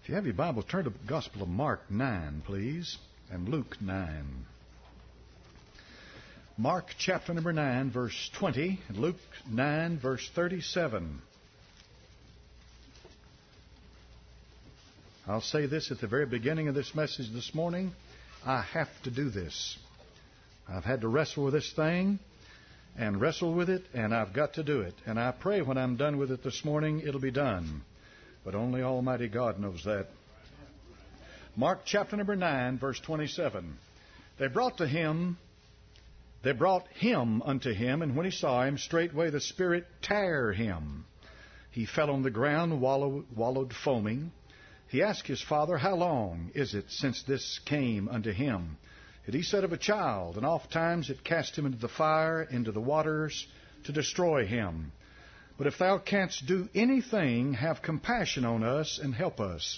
If you have your Bible, turn to the Gospel of Mark 9, please, and Luke 9. Mark chapter number 9, verse 20, and Luke 9, verse 37. I'll say this at the very beginning of this message this morning. I have to do this. I've had to wrestle with this thing and wrestle with it, and I've got to do it. And I pray when I'm done with it this morning, it'll be done. But only Almighty God knows that. Mark chapter number 9, verse 27. They brought him unto him, and when he saw him, straightway the Spirit tare him. He fell on the ground, wallowed foaming. He asked his father, How long is it since this came unto him? And he said, Of a child, and oft times it cast him into the fire, into the waters, to destroy him. But if thou canst do anything, have compassion on us and help us.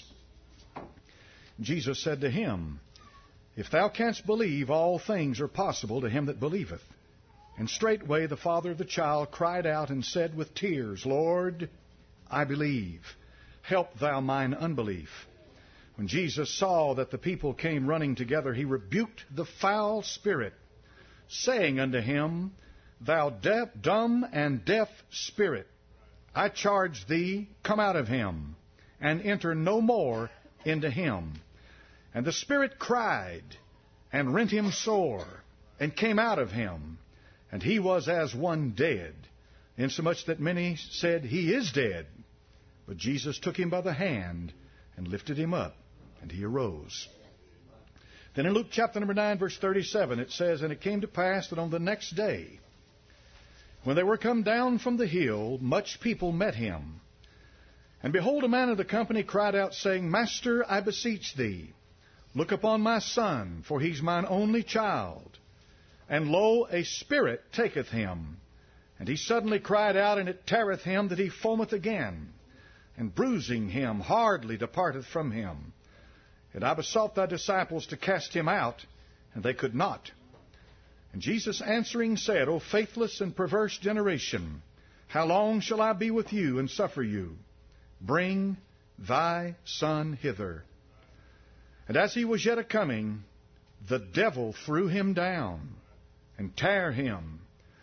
Jesus said to him, If thou canst believe, all things are possible to him that believeth. And straightway the father of the child cried out and said with tears, Lord, I believe. Help thou mine unbelief. When Jesus saw that the people came running together, he rebuked the foul spirit, saying unto him, Thou dumb and deaf spirit, I charge thee, come out of him, and enter no more into him. And the spirit cried, and rent him sore, and came out of him. And he was as one dead, insomuch that many said, He is dead. But Jesus took him by the hand, and lifted him up, and he arose. Then in Luke chapter number 9, verse 37, it says, And it came to pass that on the next day, when they were come down from the hill, much people met him. And behold, a man of the company cried out, saying, Master, I beseech thee, look upon my son, for he's mine only child. And lo, a spirit taketh him. And he suddenly cried out, and it teareth him, that he foameth again. And bruising him, hardly departeth from him. And I besought thy disciples to cast him out, and they could not. And Jesus answering said, O faithless and perverse generation, how long shall I be with you and suffer you? Bring thy son hither. And as he was yet a-coming, the devil threw him down, and tare him.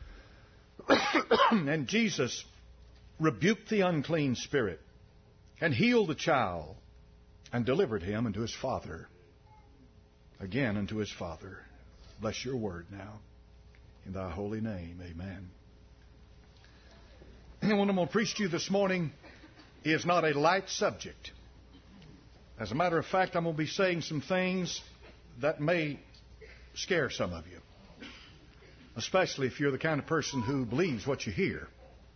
And Jesus rebuked the unclean spirit, and healed the child, and delivered him unto his father. Again unto his father. Bless your word now. In thy holy name, amen. And what I'm going to preach to you this morning is not a light subject. As a matter of fact, I'm going to be saying some things that may scare some of you. Especially if you're the kind of person who believes what you hear.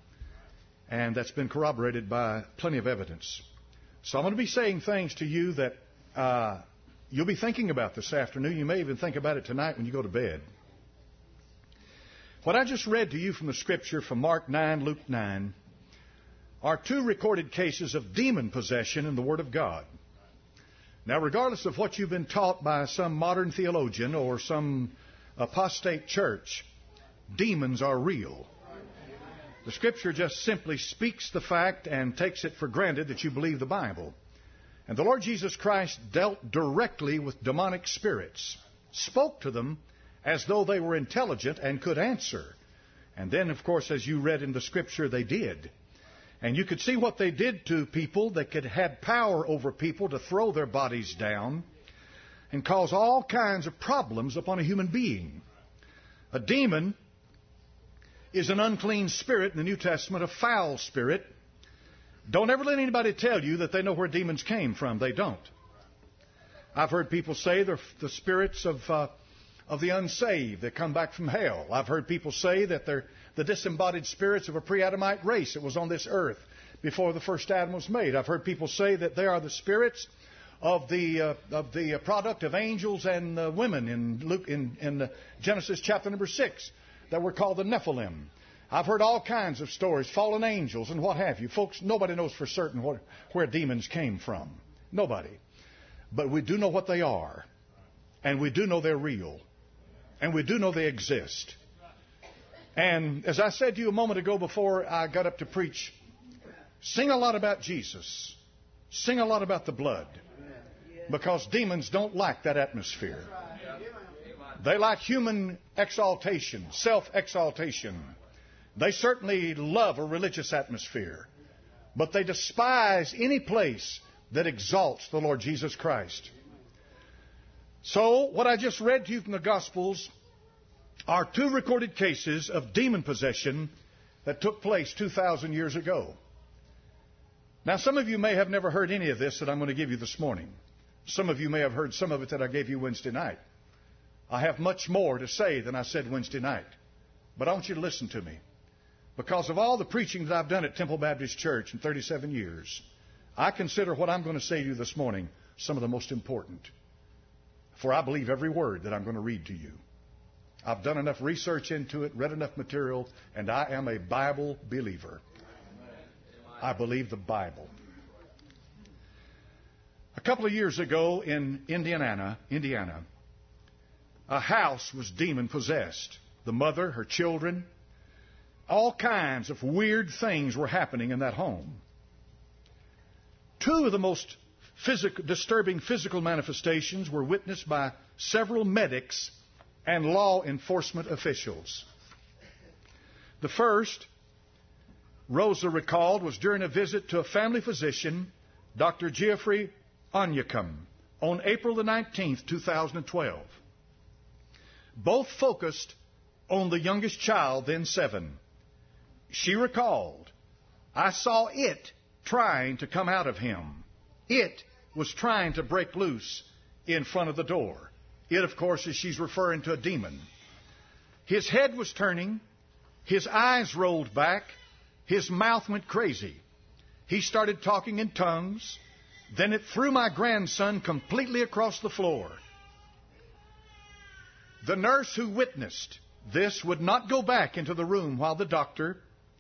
And that's been corroborated by plenty of evidence. So I'm going to be saying things to you that you'll be thinking about this afternoon. You may even think about it tonight when you go to bed. What I just read to you from the Scripture from Mark 9, Luke 9, are two recorded cases of demon possession in the Word of God. Now, regardless of what you've been taught by some modern theologian or some apostate church, demons are real. The Scripture just simply speaks the fact and takes it for granted that you believe the Bible. And the Lord Jesus Christ dealt directly with demonic spirits, spoke to them as though they were intelligent and could answer. And then, of course, as you read in the Scripture, they did. And you could see what they did to people that could have power over people to throw their bodies down and cause all kinds of problems upon a human being. A demon is an unclean spirit in the New Testament, a foul spirit. Don't ever let anybody tell you that they know where demons came from. They don't. I've heard people say they're the spirits of the unsaved that come back from hell. I've heard people say that they're the disembodied spirits of a pre-Adamite race that was on this earth before the first Adam was made. I've heard people say that they are the spirits of the product of angels and women in Genesis chapter number 6 that were called the Nephilim. I've heard all kinds of stories, fallen angels and what have you. Folks, nobody knows for certain where demons came from. Nobody. But we do know what they are. And we do know they're real. And we do know they exist. And as I said to you a moment ago before I got up to preach, sing a lot about Jesus. Sing a lot about the blood. Because demons don't like that atmosphere. They like human exaltation, self-exaltation. They certainly love a religious atmosphere. But they despise any place that exalts the Lord Jesus Christ. So, what I just read to you from the Gospels are 2 recorded cases of demon possession that took place 2,000 years ago. Now, some of you may have never heard any of this that I'm going to give you this morning. Some of you may have heard some of it that I gave you Wednesday night. I have much more to say than I said Wednesday night. But I want you to listen to me. Because of all the preaching that I've done at Temple Baptist Church in 37 years, I consider what I'm going to say to you this morning some of the most important. For I believe every word that I'm going to read to you. I've done enough research into it, read enough material, and I am a Bible believer. I believe the Bible. A couple of years ago in Indiana, a house was demon-possessed. The mother, her children, all kinds of weird things were happening in that home. 2 of the most disturbing physical manifestations were witnessed by several medics and law enforcement officials. The first, Rosa recalled, was during a visit to a family physician, Dr. Geoffrey Onyekam, on April the 19th, 2012. Both focused on the youngest child, then 7. She recalled, I saw it trying to come out of him. It was trying to break loose in front of the door. It, of course, is she's referring to a demon. His head was turning. His eyes rolled back. His mouth went crazy. He started talking in tongues. Then it threw my grandson completely across the floor. The nurse who witnessed this would not go back into the room while the doctor,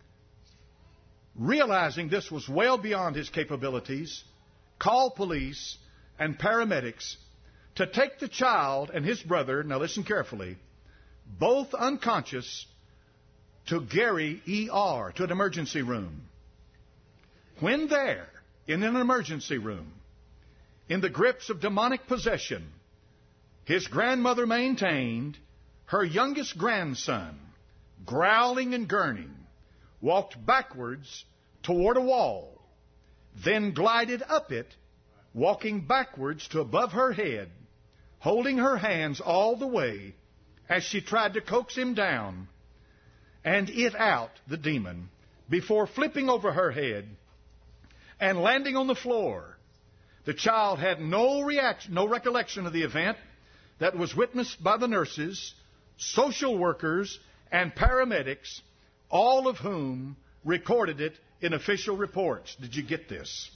realizing this was well beyond his capabilities, called police and paramedics to take the child and his brother, now listen carefully, both unconscious, to Gary ER, to an emergency room. When there, in an emergency room, in the grips of demonic possession, his grandmother maintained her youngest grandson, growling and gurning, walked backwards toward a wall, then glided up it, walking backwards to above her head, holding her hands all the way as she tried to coax him down and it out, the demon, before flipping over her head and landing on the floor. The child had no recollection of the event that was witnessed by the nurses, social workers, and paramedics, all of whom recorded it in official reports. Did you get this?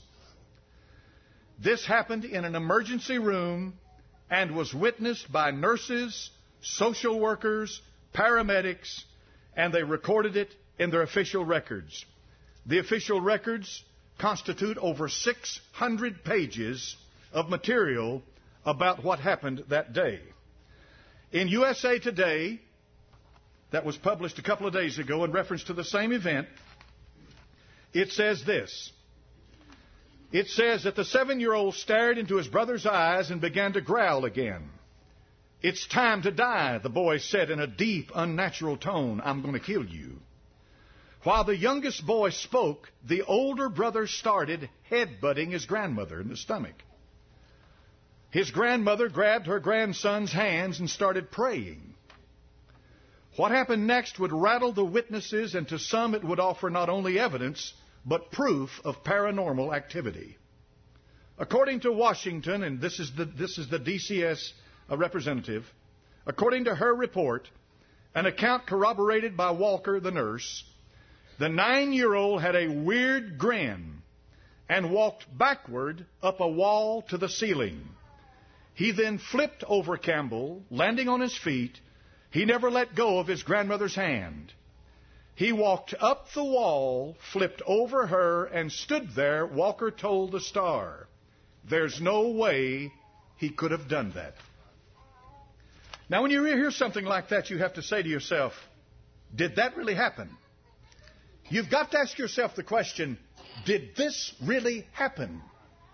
This happened in an emergency room and was witnessed by nurses, social workers, paramedics, and they recorded it in their official records. The official records constitute over 600 pages of material about what happened that day. In USA Today, that was published a couple of days ago in reference to the same event, it says this. It says that the 7-year-old stared into his brother's eyes and began to growl again. It's time to die, the boy said in a deep, unnatural tone. I'm going to kill you. While the youngest boy spoke, the older brother started headbutting his grandmother in the stomach. His grandmother grabbed her grandson's hands and started praying. What happened next would rattle the witnesses, and to some it would offer not only evidence, but proof of paranormal activity. According to Washington, and this is the DCS representative, according to her report, an account corroborated by Walker, the nurse, the 9-year-old had a weird grin and walked backward up a wall to the ceiling. He then flipped over Campbell, landing on his feet. He never let go of his grandmother's hand. He walked up the wall, flipped over her, and stood there, Walker told the Star. There's no way he could have done that. Now, when you hear something like that, you have to say to yourself, did that really happen? You've got to ask yourself the question, did this really happen?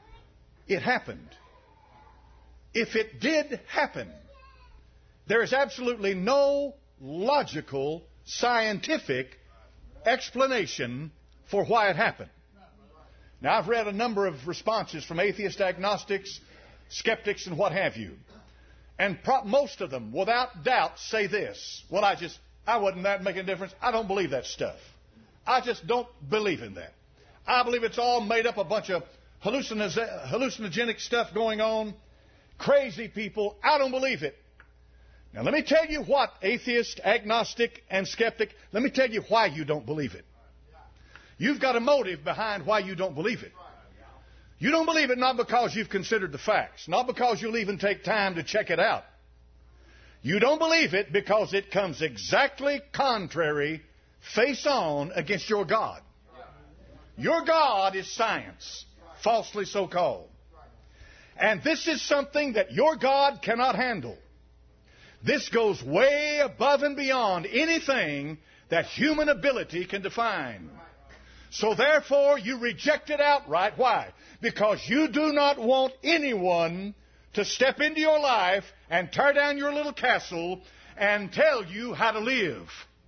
it happened. If it did happen, there is absolutely no logical, scientific explanation for why it happened. Now, I've read a number of responses from atheists, agnostics, skeptics, and what have you. And most of them, without doubt, say this. Well, I wasn't that making a difference. I don't believe that stuff. I just don't believe in that. I believe it's all made up, a bunch of hallucinogenic stuff going on. Crazy people. I don't believe it. Now, let me tell you what, atheist, agnostic, and skeptic, let me tell you why you don't believe it. You've got a motive behind why you don't believe it. You don't believe it not because you've considered the facts, not because you'll even take time to check it out. You don't believe it because it comes exactly contrary, face on, against your God. Your God is science, falsely so called. And this is something that your God cannot handle. This goes way above and beyond anything that human ability can define. So therefore, you reject it outright. Why? Because you do not want anyone to step into your life and tear down your little castle and tell you how to live.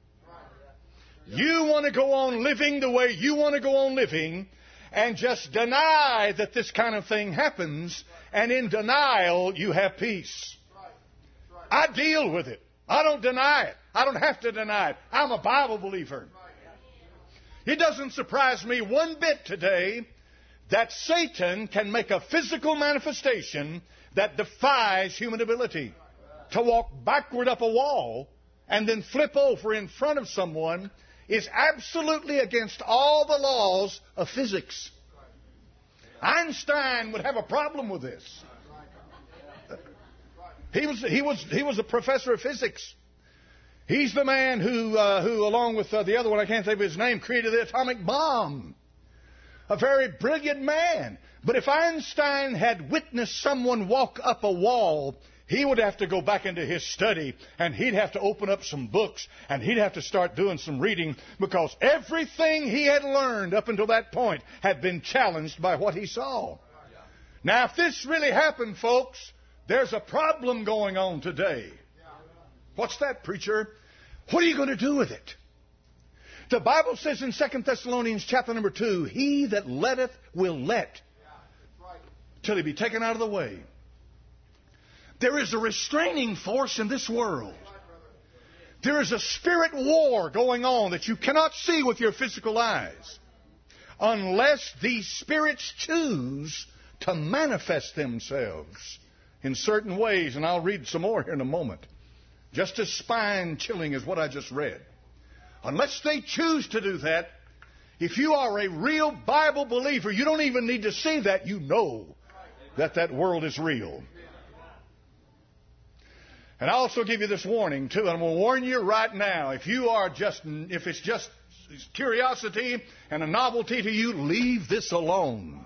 You want to go on living the way you want to go on living and just deny that this kind of thing happens, and in denial you have peace. I deal with it. I don't deny it. I don't have to deny it. I'm a Bible believer. It doesn't surprise me one bit today that Satan can make a physical manifestation that defies human ability. To walk backward up a wall and then flip over in front of someone is absolutely against all the laws of physics. Einstein would have a problem with this. He was a professor of physics. He's the man who along with the other one, I can't think of his name, created the atomic bomb. A very brilliant man. But if Einstein had witnessed someone walk up a wall, he would have to go back into his study, and he'd have to open up some books, and he'd have to start doing some reading, because everything he had learned up until that point had been challenged by what he saw. Now, if this really happened, folks, there's a problem going on today. What's that, preacher? What are you going to do with it? The Bible says in 2 Thessalonians chapter number 2, he that letteth will let till he be taken out of the way. There is a restraining force in this world. There is a spirit war going on that you cannot see with your physical eyes unless these spirits choose to manifest themselves in certain ways. And I'll read some more here in a moment. Just as spine-chilling as what I just read. Unless they choose to do that, if you are a real Bible believer, you don't even need to see that. You know that that world is real. And I also give you this warning, too. And I'm going to warn you right now. If it's just curiosity and a novelty to you, leave this alone.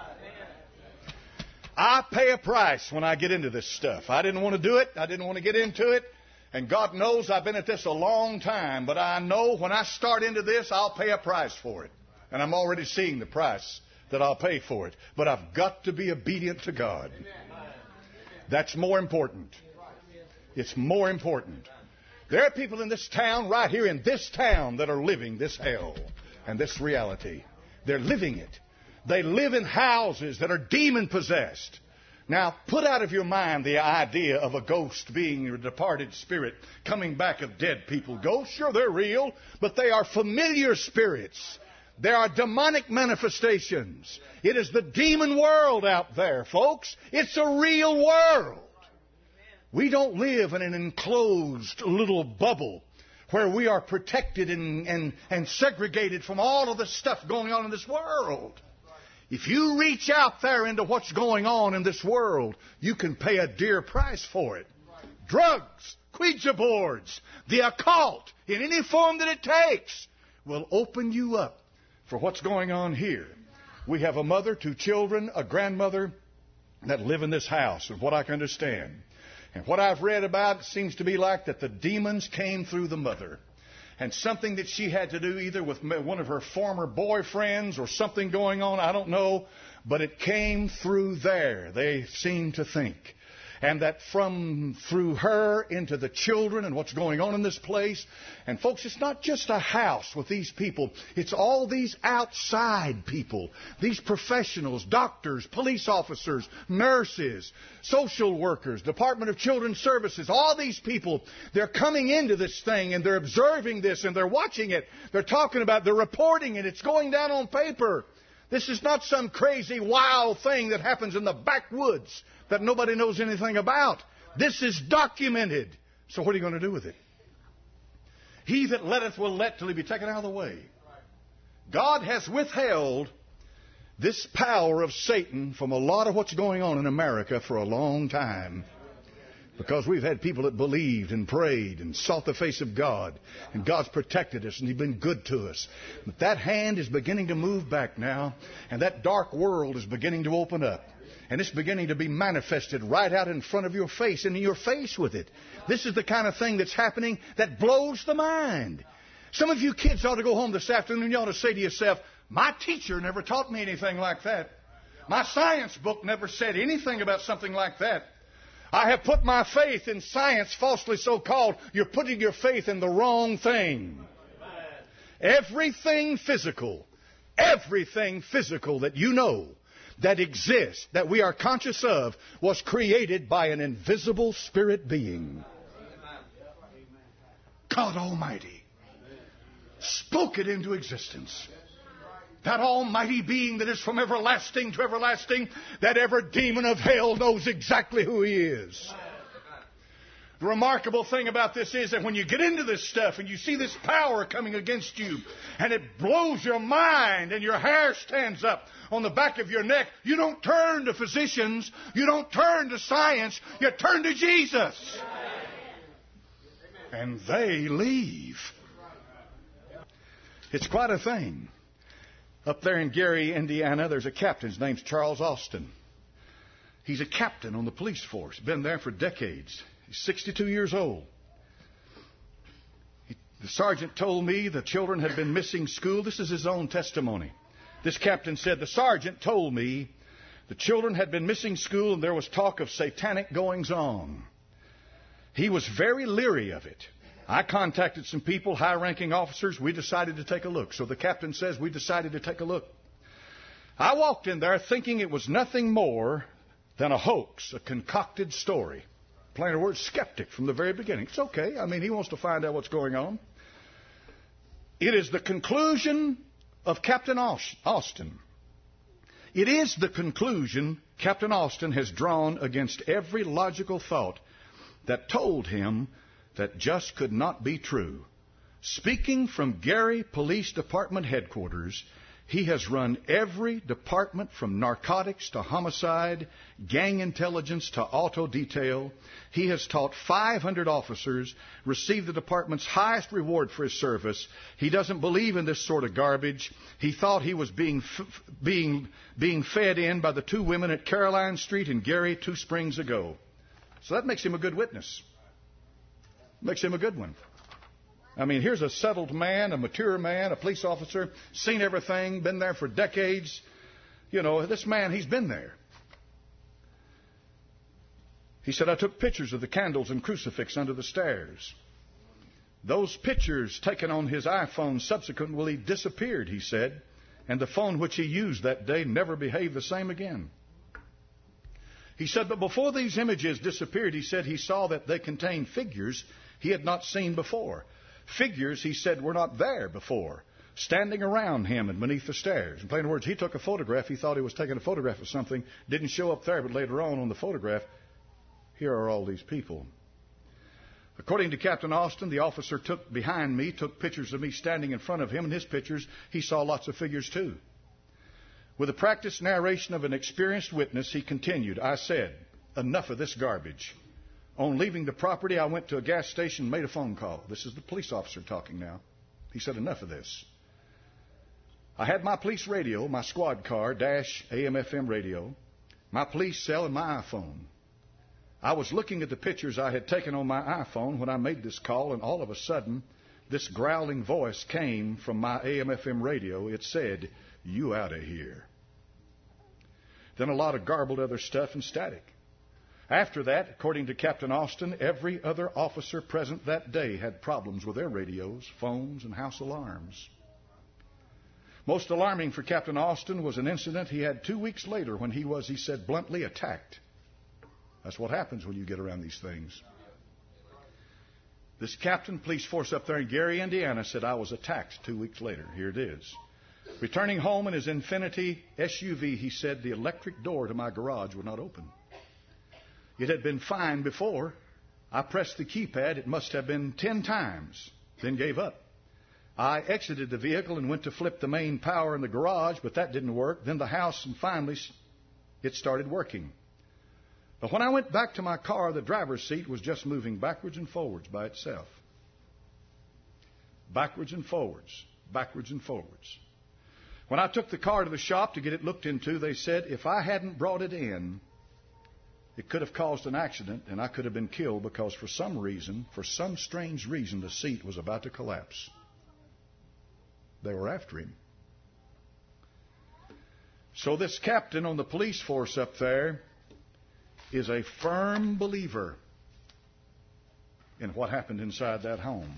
I pay a price when I get into this stuff. I didn't want to do it. I didn't want to get into it. And God knows I've been at this a long time. But I know when I start into this, I'll pay a price for it. And I'm already seeing the price that I'll pay for it. But I've got to be obedient to God. That's more important. It's more important. There are people in this town, right here in this town, that are living this hell and this reality. They're living it. They live in houses that are demon-possessed. Now, put out of your mind the idea of a ghost being a departed spirit coming back of dead people. Ghosts, sure, they're real, but they are familiar spirits. They are demonic manifestations. It is the demon world out there, folks. It's a real world. We don't live in an enclosed little bubble where we are protected and segregated from all of the stuff going on in this world. If you reach out there into what's going on in this world, you can pay a dear price for it. Drugs, Ouija boards, the occult, in any form that it takes, will open you up for what's going on here. We have a mother, 2 children, a grandmother that live in this house, of what I can understand. And what I've read about, it seems to be like that the demons came through the mother. and something that she had to do either with one of her former boyfriends or something going on, I don't know, but it came through there, they seem to think. And that through her into the children and what's going on in this place. And folks, it's not just a house with these people. It's all these outside people. These professionals, doctors, police officers, nurses, social workers, Department of Children's Services. All these people, they're coming into this thing and they're observing this and they're watching it. They're talking about it. They're reporting it. It's going down on paper. This is not some crazy, wild thing that happens in the backwoods that nobody knows anything about. This is documented. So what are you going to do with it? He that letteth will let till he be taken out of the way. God has withheld this power of Satan from a lot of what's going on in America for a long time. Because we've had people that believed and prayed and sought the face of God. And God's protected us and He's been good to us. But that hand is beginning to move back now. And that dark world is beginning to open up. And it's beginning to be manifested right out in front of your face and in your face with it. This is the kind of thing that's happening that blows the mind. Some of you kids ought to go home this afternoon. You ought to say to yourself, my teacher never taught me anything like that. My science book never said anything about something like that. I have put my faith in science, falsely so called. You're putting your faith in the wrong thing. Everything physical that you know, that exists, that we are conscious of, was created by an invisible spirit being. God Almighty spoke it into existence. That almighty being that is from everlasting to everlasting, that every demon of hell knows exactly who he is. The remarkable thing about this is that when you get into this stuff and you see this power coming against you and it blows your mind and your hair stands up on the back of your neck, you don't turn to physicians, you don't turn to science, you turn to Jesus. And they leave. It's quite a thing. Up there in Gary, Indiana, there's a captain. His name's Charles Austin. He's a captain on the police force. Been there for decades. He's 62 years old. The sergeant told me the children had been missing school. This is his own testimony. This captain said, the sergeant told me the children had been missing school and there was talk of satanic goings-on. He was very leery of it. I contacted some people, high-ranking officers. We decided to take a look. So the captain says we decided to take a look. I walked in there thinking it was nothing more than a hoax, a concocted story. Plain words, skeptic from the very beginning. It's okay. I mean, he wants to find out what's going on. It is the conclusion of Captain Austin. It is the conclusion Captain Austin has drawn against every logical thought that told him that just could not be true. Speaking from Gary Police Department headquarters, he has run every department from narcotics to homicide, gang intelligence to auto detail. He has taught 500 officers, received the department's highest reward for his service. He doesn't believe in this sort of garbage. He thought he was being fed in by the two women at Caroline Street in Gary 2 springs ago. So that makes him a good witness. Makes him a good one. I mean, here's a settled man, a mature man, a police officer, seen everything, been there for decades. You know, this man, he's been there. He said, I took pictures of the candles and crucifix under the stairs. Those pictures taken on his iPhone subsequently disappeared, he said, and the phone which he used that day never behaved the same again. He said, but before these images disappeared, he said he saw that they contained figures he had not seen before. Figures, he said, were not there before, standing around him and beneath the stairs. In plain words, he took a photograph. He thought he was taking a photograph of something. Didn't show up there, but later on the photograph, here are all these people. According to Captain Austin, the officer took pictures of me standing in front of him. In his pictures, he saw lots of figures too. With the practiced narration of an experienced witness, he continued, I said, enough of this garbage. On leaving the property, I went to a gas station and made a phone call. This is the police officer talking now. He said, enough of this. I had my police radio, my squad car, dash AM/FM radio, my police cell, and my iPhone. I was looking at the pictures I had taken on my iPhone when I made this call, and all of a sudden, this growling voice came from my AM/FM radio. It said, "You out of here." Then a lot of garbled other stuff and static. After that, according to Captain Austin, every other officer present that day had problems with their radios, phones, and house alarms. Most alarming for Captain Austin was an incident he had 2 weeks later when he was, he said, bluntly attacked. That's what happens when you get around these things. This captain, police force up there in Gary, Indiana, said, "I was attacked 2 weeks later." Here it is. Returning home in his Infiniti SUV, he said, "The electric door to my garage would not open. It had been fine before. I pressed the keypad. It must have been 10 times, then gave up. I exited the vehicle and went to flip the main power in the garage, but that didn't work. Then the house, and finally it started working. But when I went back to my car, the driver's seat was just moving backwards and forwards by itself. Backwards and forwards, backwards and forwards. When I took the car to the shop to get it looked into, they said if I hadn't brought it in, it could have caused an accident and I could have been killed because for some reason, for some strange reason, the seat was about to collapse." They were after him. So this captain on the police force up there is a firm believer in what happened inside that home.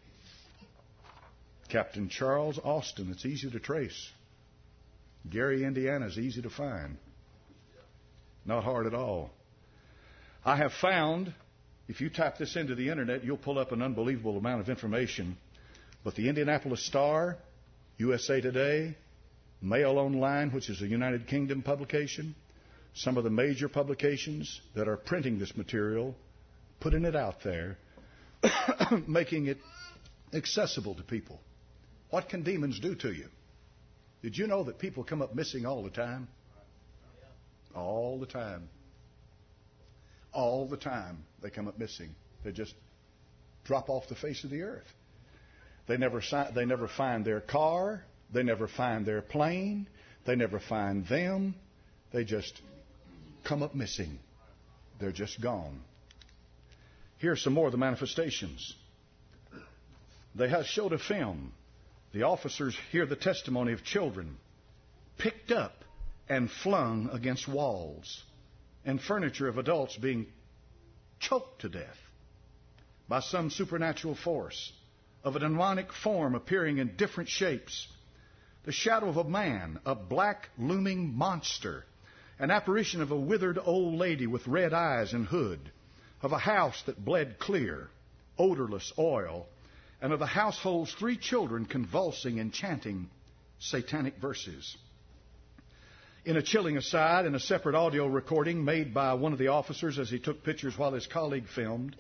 Captain Charles Austin, it's easy to trace. Gary, Indiana is easy to find. Not hard at all. I have found, if you type this into the internet, you'll pull up an unbelievable amount of information. But the Indianapolis Star, USA Today, Mail Online, which is a United Kingdom publication, some of the major publications that are printing this material, putting it out there, making it accessible to people. What can demons do to you? Did you know that people come up missing all the time? All the time. All the time they come up missing. They just drop off the face of the earth. They never find their car. They never find their plane. They never find them. They just come up missing. They're just gone. Here's some more of the manifestations. They have showed a film. The officers hear the testimony of children picked up and flung against walls, and furniture of adults being choked to death by some supernatural force, of a demonic form appearing in different shapes, the shadow of a man, a black looming monster, an apparition of a withered old lady with red eyes and hood, of a house that bled clear, odorless oil, and of the household's 3 children convulsing and chanting satanic verses. In a chilling aside, in a separate audio recording made by one of the officers as he took pictures while his colleague filmed,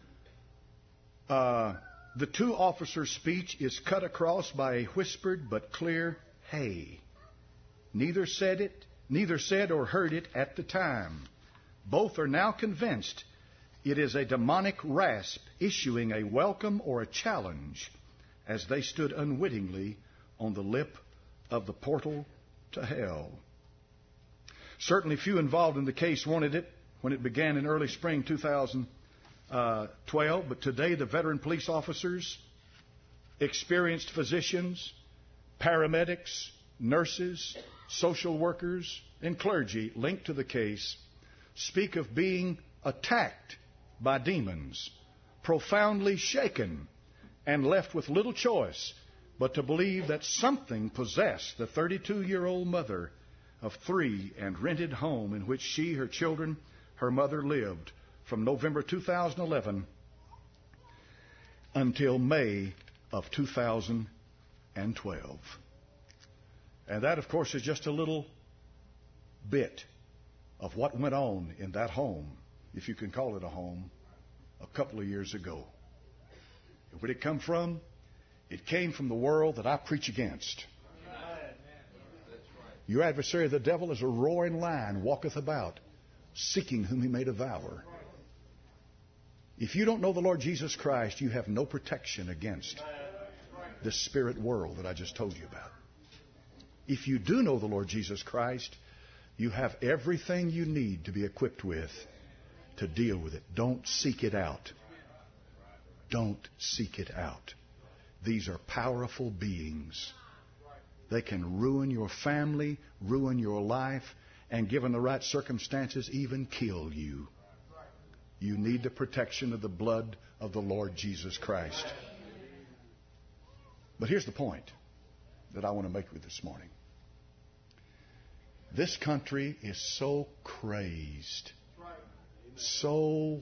the 2 officers' speech is cut across by a whispered but clear "hey." Neither said or heard it at the time. Both are now convinced it is a demonic rasp issuing a welcome or a challenge as they stood unwittingly on the lip of the portal to hell. Certainly few involved in the case wanted it when it began in early spring 2012, but today the veteran police officers, experienced physicians, paramedics, nurses, social workers, and clergy linked to the case speak of being attacked by demons, profoundly shaken, and left with little choice but to believe that something possessed the 32-year-old mother of 3 and rented home in which she, her children, her mother lived from November 2011 until May of 2012. And that, of course, is just a little bit of what went on in that home, if you can call it a home, a couple of years ago. And where did it come from? It came from the world that I preach against. Your adversary, the devil, is a roaring lion, walketh about, seeking whom he may devour. If you don't know the Lord Jesus Christ, you have no protection against this spirit world that I just told you about. If you do know the Lord Jesus Christ, you have everything you need to be equipped with to deal with it. Don't seek it out. Don't seek it out. These are powerful beings. They can ruin your family, ruin your life, and given the right circumstances, even kill you. You need the protection of the blood of the Lord Jesus Christ. But here's the point that I want to make with this morning. This country is so crazed. So,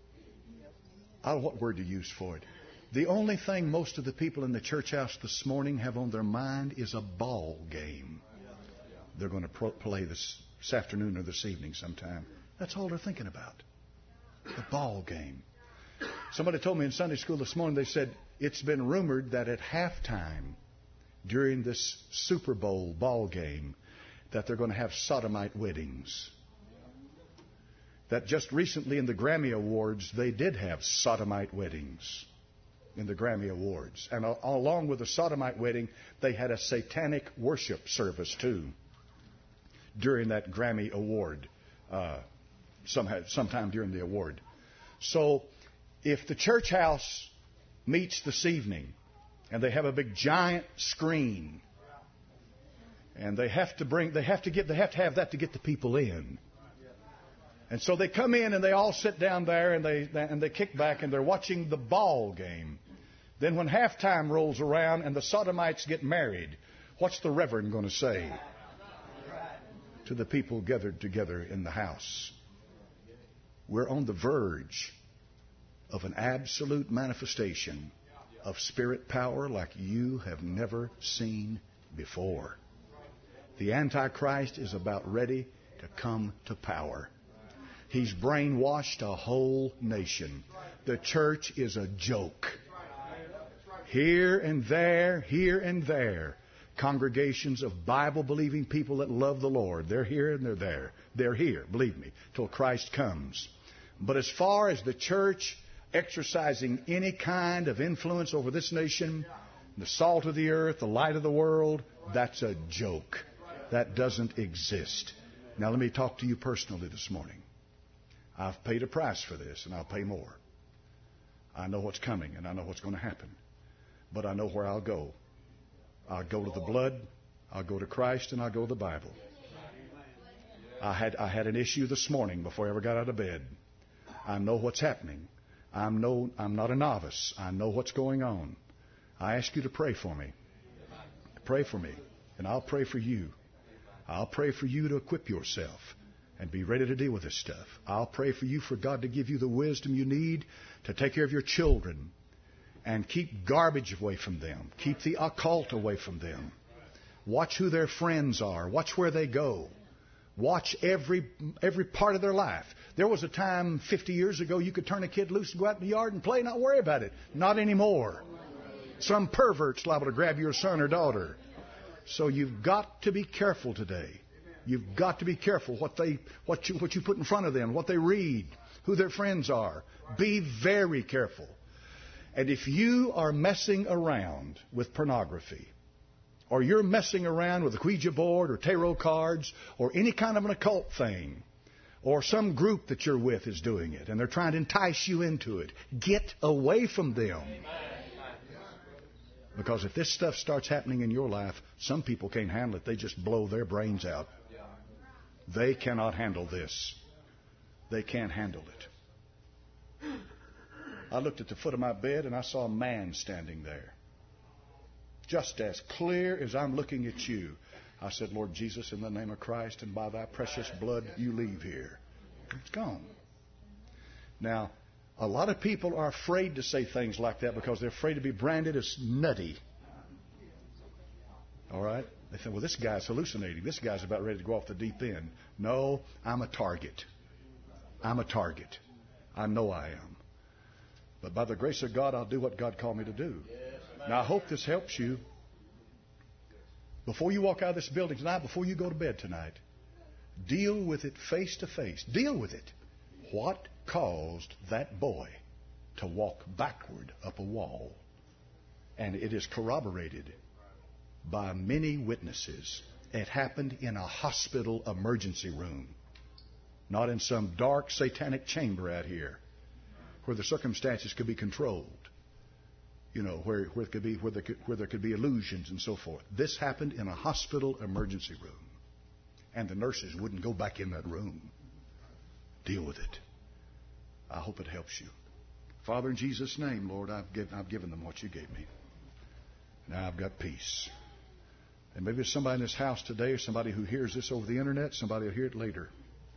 I don't know what word to use for it. The only thing most of the people in the church house this morning have on their mind is a ball game. They're going to play this afternoon or this evening sometime. That's all they're thinking about. The ball game. Somebody told me in Sunday school this morning, they said, it's been rumored that at halftime during this Super Bowl ball game that they're going to have sodomite weddings. That just recently in the Grammy Awards, they did have sodomite weddings in the Grammy Awards. And along with the sodomite wedding, they had a satanic worship service too during that Grammy Award, sometime during the award. So if the church house meets this evening and they have a big giant screen and they have to have that to get the people in. And so they come in and they all sit down there and they kick back and they're watching the ball game. Then when halftime rolls around and the sodomites get married, what's the reverend going to say to the people gathered together in the house? We're on the verge of an absolute manifestation of spirit power like you have never seen before. The Antichrist is about ready to come to power. He's brainwashed a whole nation. The church is a joke. Here and there, congregations of Bible-believing people that love the Lord. They're here and they're there. They're here, believe me, till Christ comes. But as far as the church exercising any kind of influence over this nation, the salt of the earth, the light of the world, that's a joke. That doesn't exist. Now let me talk to you personally this morning. I've paid a price for this, and I'll pay more. I know what's coming, and I know what's going to happen. But I know where I'll go. I'll go to the blood, I'll go to Christ, and I'll go to the Bible. I had an issue this morning before I ever got out of bed. I know what's happening. I'm not a novice. I know what's going on. I ask you to pray for me. Pray for me, and I'll pray for you. I'll pray for you to equip yourself and be ready to deal with this stuff. I'll pray for you for God to give you the wisdom you need to take care of your children and keep garbage away from them. Keep the occult away from them. Watch who their friends are. Watch where they go. Watch every part of their life. There was a time 50 years ago you could turn a kid loose and go out in the yard and play, not worry about it. Not anymore. Some pervert's liable to grab your son or daughter. So you've got to be careful today. You've got to be careful what you put in front of them, what they read, who their friends are. Be very careful. And if you are messing around with pornography, or you're messing around with a Ouija board or tarot cards or any kind of an occult thing, or some group that you're with is doing it, and they're trying to entice you into it, get away from them. Because if this stuff starts happening in your life, some people can't handle it. They just blow their brains out. They cannot handle this. They can't handle it. I looked at the foot of my bed and I saw a man standing there. Just as clear as I'm looking at you. I said, Lord Jesus, in the name of Christ and by thy precious blood, you leave here. It's gone. Now, a lot of people are afraid to say things like that because they're afraid to be branded as nutty. All right? They think, well, this guy's hallucinating. This guy's about ready to go off the deep end. No, I'm a target. I'm a target. I know I am. But by the grace of God, I'll do what God called me to do. Now, I hope this helps you. Before you walk out of this building tonight, before you go to bed tonight, deal with it face to face. Deal with it. What caused that boy to walk backward up a wall? And it is corroborated by many witnesses. It happened in a hospital emergency room, not in some dark satanic chamber out here where the circumstances could be controlled. where there could be illusions and so forth. This happened in a hospital emergency room. And the nurses wouldn't go back in that room. Deal with it. I hope it helps you. Father, in Jesus' name, Lord, I've given them what you gave me. Now I've got peace. And maybe there's somebody in this house today, or somebody who hears this over the internet, somebody will hear it later.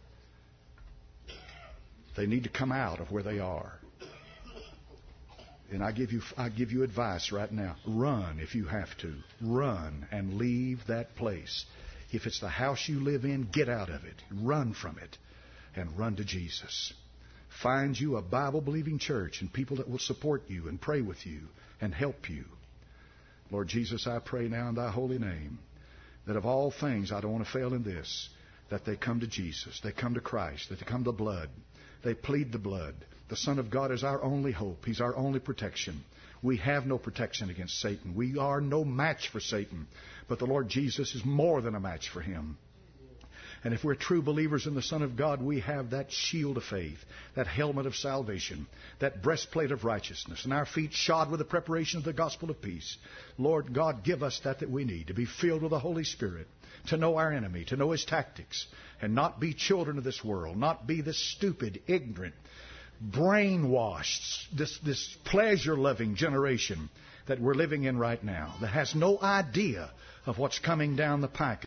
They need to come out of where they are. And I give you advice right now. Run if you have to. Run and leave that place. If it's the house you live in, get out of it. Run from it. And run to Jesus. Find you a Bible-believing church and people that will support you and pray with you and help you. Lord Jesus, I pray now in thy holy name that of all things, I don't want to fail in this, that they come to Jesus, they come to Christ, that they come to blood. They plead the blood. The Son of God is our only hope. He's our only protection. We have no protection against Satan. We are no match for Satan. But the Lord Jesus is more than a match for him. And if we're true believers in the Son of God, we have that shield of faith, that helmet of salvation, that breastplate of righteousness, and our feet shod with the preparation of the gospel of peace. Lord God, give us that we need, to be filled with the Holy Spirit, to know our enemy, to know his tactics, and not be children of this world, not be this stupid, ignorant, brainwashed, this pleasure-loving generation that we're living in right now, that has no idea of what's coming down the pike.